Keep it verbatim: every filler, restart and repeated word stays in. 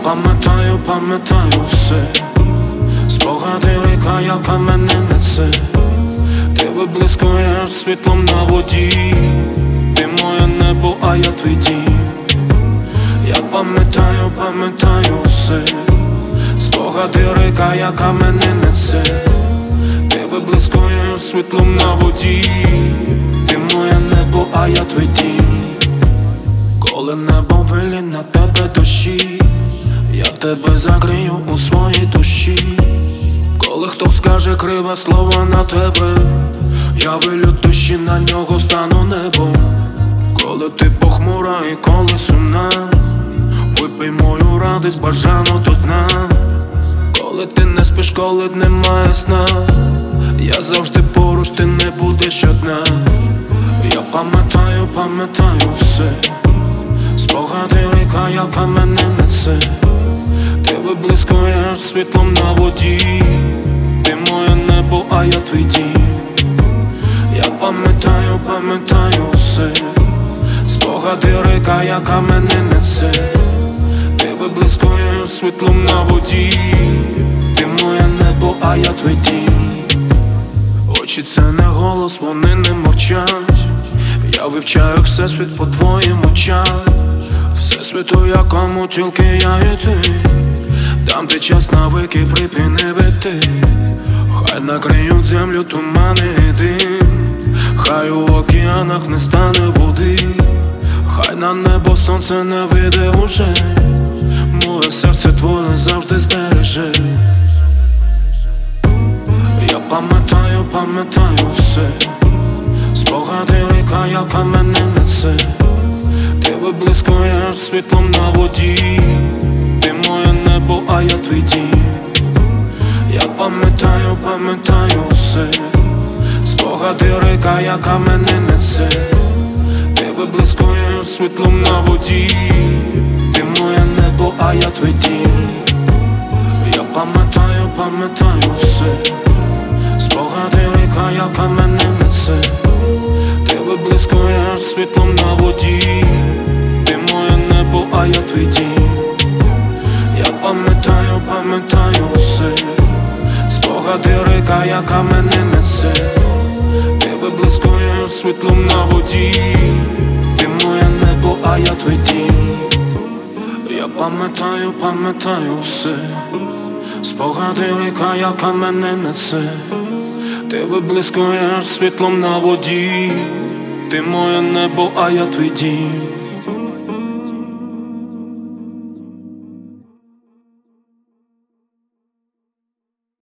пам'ятаю, пам'ятаю все, спогади ріка, яка мене несе. Ти виблискуєш світлом на воді, ти моє небо, а я твій дім. Я пам'ятаю, пам'ятаю все, спогади ріка, яка мене несе. Ти виблискуєш світлом на воді, ти моє небо, а я твій дім. Коли небо вилє на тебе дощі, я тебе загрію у своїй душі. Коли хто скаже криве слово на тебе, я вилю душі, на нього стану небом. Коли ти похмура і коли сумна, випий мою радість бажану до дна. Коли ти не спиш, коли немає сна, я завжди поруч, ти не будеш одна. Я пам'ятаю, пам'ятаю все, спогади ріка, яка мене несе. Ти виблискуєш світлом на воді, ти моє небо, а я твій дім. Я пам'ятаю, пам'ятаю все, спогади ріка, яка мене несе. Ти виблискуєш світлом на воді, ти моє небо, а я твій дім. Очі це не голос, вони не мовчать. Я вивчаю всесвіт по твоїм очам. Всесвіту, якому тільки я і ти. Там, де час навики припини бити. Хай накриють землю тумани і дим. Хай у океанах не стане води. Хай на небо сонце не вийде уже. Моє серце твоє завжди збереже. Я пам'ятаю, пам'ятаю все, спогади ріка, яка мене несе. Ти виблискуєш світлом на воді, ти моє небо, а я твій дім. Я пам'ятаю, пам'ятаю все, спогади ріка, яка мене несе. Ти виблискуєш світлом на воді, ти моє небо, а я твій дім. Я пам'ятаю, пам'ятаю все, спогади ріка, яка мене несе. Ти виблискуєш світлом на воді, ти моє небо, а я твій дім. Я пам'ятаю, пам'ятаю все, спогади ріка, яка мене несе. Ти виблискуєш світлом на воді, ти моє небо, а я твій дім. Я пам'ятаю, пам'ятаю все, спогади ріка, яка мене несе. Ти виблискуєш світлом на воді, ти моє небо, а я твій дім.